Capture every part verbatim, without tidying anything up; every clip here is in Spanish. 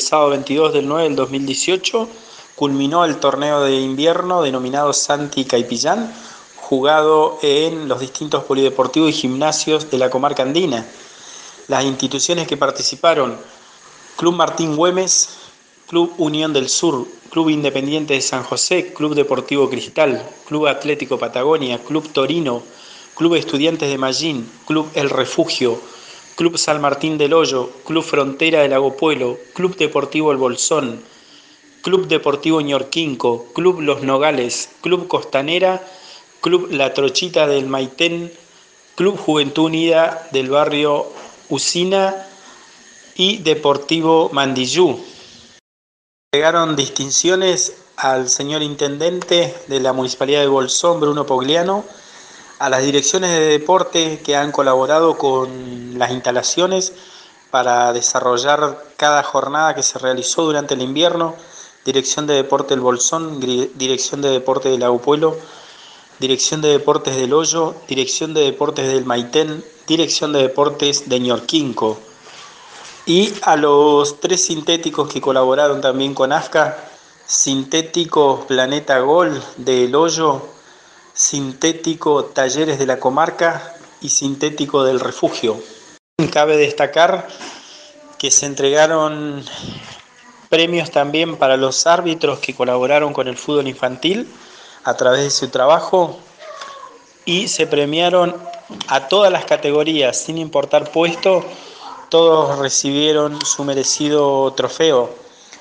sábado veintidós del nueve del dos mil dieciocho culminó el torneo de invierno denominado Santi Caipillán, jugado en los distintos polideportivos y gimnasios de la comarca andina. Las instituciones que participaron: Club Martín Güemes, Club Unión del Sur, Club Independiente de San José, Club Deportivo Cristal, Club Atlético Patagonia, Club Torino, Club Estudiantes de Mallín, Club El Refugio, Club San Martín del Hoyo, Club Frontera de Lago Puelo, Club Deportivo El Bolsón, Club Deportivo Ñorquinco, Club Los Nogales, Club Costanera, Club La Trochita del Maitén, Club Juventud Unida del barrio Usina y Deportivo Mandillú. Llegaron distinciones al señor Intendente de la Municipalidad de Bolsón, Bruno Pogliano, a las direcciones de deporte que han colaborado con las instalaciones para desarrollar cada jornada que se realizó durante el invierno: Dirección de Deporte del Bolsón, Dirección de Deporte de Lago Puelo, Dirección de Deportes del Hoyo, Dirección de Deportes del Maitén, Dirección de Deportes de Ñorquinco. Y a los tres sintéticos que colaboraron también con A F C A: Sintético Planeta Gol de El Hoyo, Sintético Talleres de la Comarca y Sintético del Refugio. Cabe destacar que se entregaron premios también para los árbitros que colaboraron con el fútbol infantil a través de su trabajo, y se premiaron a todas las categorías sin importar puesto. Todos recibieron su merecido trofeo.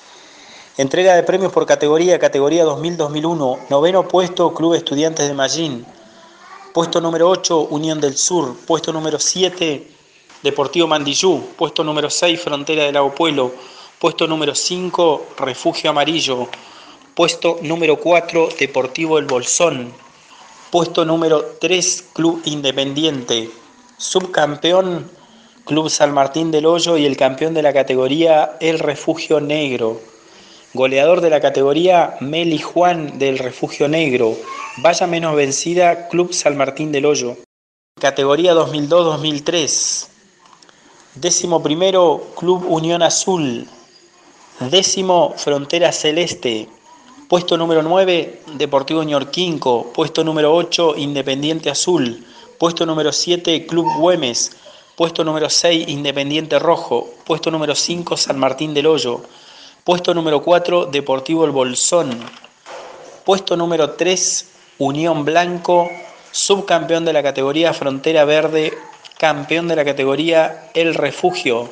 Entrega de premios por categoría: categoría dos mil dos mil uno, noveno puesto Club Estudiantes de Mallín, puesto número ocho Unión del Sur, puesto número siete Deportivo Mandillú, puesto número seis Frontera de Lago Puelo, puesto número cinco Refugio Amarillo, puesto número cuatro Deportivo El Bolsón, puesto número tres Club Independiente, subcampeón Club San Martín del Hoyo y el campeón de la categoría El Refugio Negro. Goleador de la categoría Meli Juan del Refugio Negro. Valla menos vencida Club San Martín del Hoyo. Categoría dos mil dos dos mil tres. Décimo primero Club Unión Azul. Décimo Frontera Celeste. Puesto número nueve Deportivo Ñorquinco. Puesto número ocho Independiente Azul. Puesto número siete Club Güemes. Puesto número seis Independiente Rojo. Puesto número cinco San Martín del Hoyo. Puesto número cuatro Deportivo El Bolsón. Puesto número tres Unión Blanco, subcampeón de la categoría Frontera Verde, campeón de la categoría El Refugio.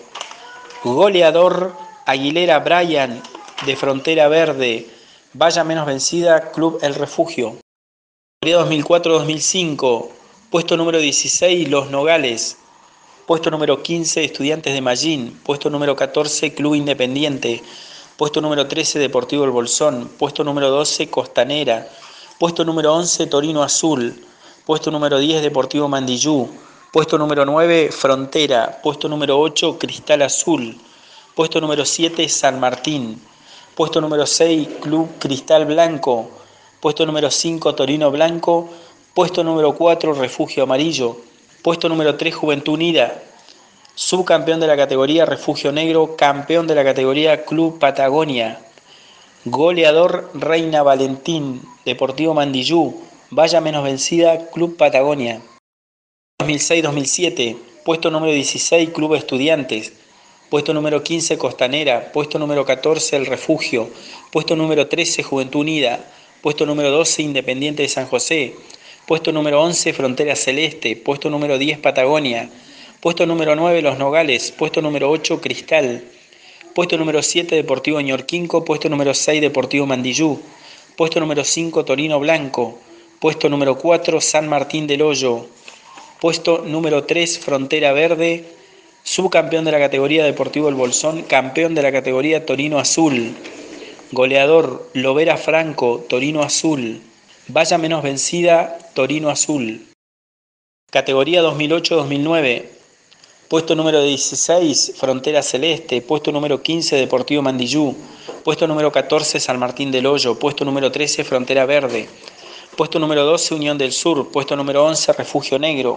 Goleador Aguilera Brian de Frontera Verde, valla menos vencida Club El Refugio. Categoría dos mil cuatro dos mil cinco, puesto número dieciséis Los Nogales. Puesto número quince Estudiantes de Mallín. Puesto número catorce Club Independiente. Puesto número trece Deportivo El Bolsón. Puesto número doce Costanera. Puesto número once Torino Azul. Puesto número diez Deportivo Mandillú. Puesto número nueve Frontera. Puesto número ocho Cristal Azul. Puesto número siete San Martín. Puesto número seis Club Cristal Blanco. Puesto número cinco Torino Blanco. Puesto número cuatro Refugio Amarillo. Puesto número tres Juventud Unida, subcampeón de la categoría Refugio Negro, campeón de la categoría Club Patagonia. Goleador Reina Valentín, Deportivo Mandillú, valla menos vencida Club Patagonia. dos mil seis dos mil siete, puesto número dieciséis Club Estudiantes. Puesto número quince Costanera. Puesto número catorce El Refugio. Puesto número trece Juventud Unida. Puesto número doce Independiente de San José. Puesto número once Frontera Celeste. Puesto número diez Patagonia. Puesto número nueve Los Nogales. Puesto número ocho Cristal. Puesto número siete Deportivo Ñorquinco. Puesto número seis Deportivo Mandillú. Puesto número cinco Torino Blanco. Puesto número cuatro San Martín del Hoyo. Puesto número tres Frontera Verde, subcampeón de la categoría Deportivo El Bolsón, campeón de la categoría Torino Azul. Goleador Lovera Franco, Torino Azul. Valla menos vencida, Torino Azul. Categoría dos mil ocho dos mil nueve. Puesto número dieciséis, Frontera Celeste. Puesto número quince, Deportivo Mandillú. Puesto número catorce, San Martín del Hoyo. Puesto número trece, Frontera Verde. Puesto número doce, Unión del Sur. Puesto número once, Refugio Negro.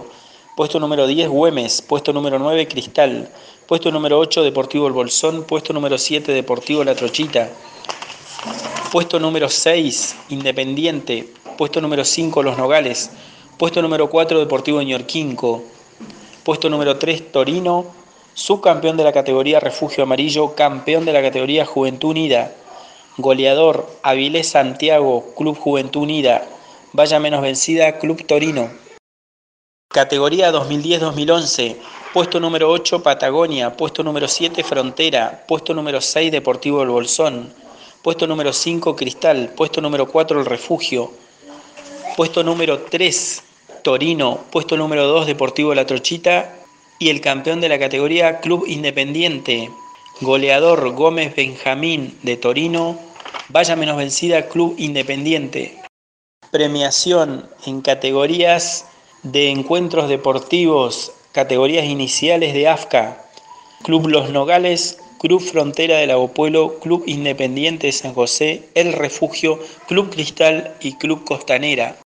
Puesto número diez, Güemes. Puesto número nueve, Cristal. Puesto número ocho, Deportivo El Bolsón. Puesto número siete, Deportivo La Trochita. Puesto número seis, Independiente. Puesto número cinco, Los Nogales. Puesto número cuatro, Deportivo Ñorquinco. Puesto número tres, Torino. Subcampeón de la categoría Refugio Amarillo. Campeón de la categoría Juventud Unida. Goleador, Avilés Santiago, Club Juventud Unida. Valla menos vencida, Club Torino. Categoría dos mil diez dos mil once. Puesto número ocho, Patagonia. Puesto número siete, Frontera. Puesto número seis, Deportivo El Bolsón. Puesto número cinco, Cristal. Puesto número cuatro, El Refugio. Puesto número tres, Torino. Puesto número dos, Deportivo La Trochita. Y el campeón de la categoría, Club Independiente. Goleador, Gómez Benjamín de Torino. Valla menos vencida, Club Independiente. Premiación en categorías de encuentros deportivos, categorías iniciales de A F C A. Club Los Nogales, Club Frontera de Lago Puelo, Club Independiente de San José, El Refugio, Club Cristal y Club Costanera.